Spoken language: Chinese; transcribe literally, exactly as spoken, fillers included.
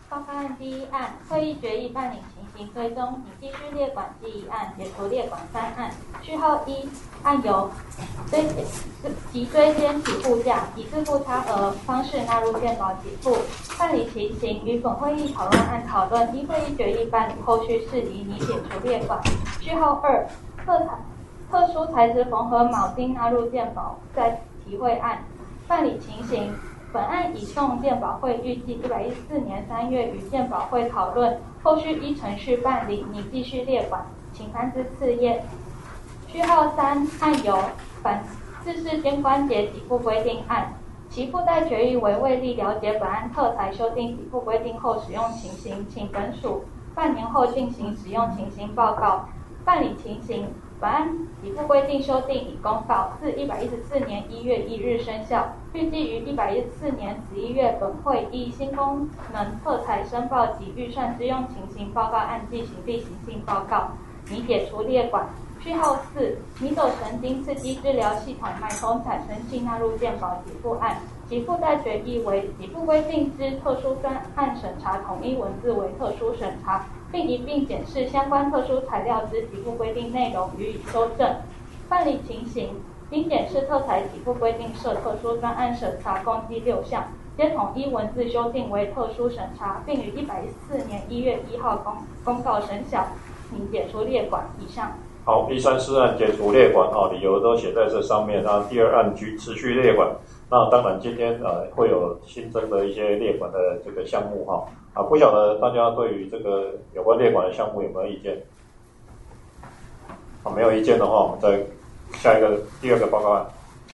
报告案第一案，会议决议办理情形追踪，拟继续列管第一案，解除列管三案。序号一，案由追及追兼起付价以自付差额方式纳入健保给付。办理情形与本会议讨论案讨论，依会议决议办理后续事宜，拟解除列管。序号二，特材特殊材质缝合铆钉纳入健保再提会案。办理情形。本案已送健保会，预计一百一十四年三月与健保会讨论，后续依程序办理，拟继续列管，请翻至次页。序号三，案由反自式肩关节给付规定案，其附带决议为为利了解本案特材修订给付规定后使用情形，请本署半年后进行使用情形报告。办理情形。本案给付规定修订已公告，自一百一十四年一月一日生效，预计于一百一十四年十一月本会依新功能特材申报及预算之用情形报告按记行例行性报告，拟解除列管。序号四，迷走神经刺激治疗系统脉冲产生器纳入健保给付案，其附带决议为给付规定之特殊专案审查统一文字为特殊审查，并一并检视相关特殊材料之给付规定内容，予以修正。办理情形，经检视特材给付规定设特殊专案审查共计六项，皆统一文字修订为特殊审查，并于一百一十四年一月一号公公告生效，拟解除列管。以上。 好，一三四案解除列管啊，理由都写在这上面。那第二案持持续列管，那当然今天呃会有新增的一些列管的这个项目哈啊，不晓得大家对于这个有关列管的项目有没有意见？啊，没有意见的话，我们再下一个第二个报告案。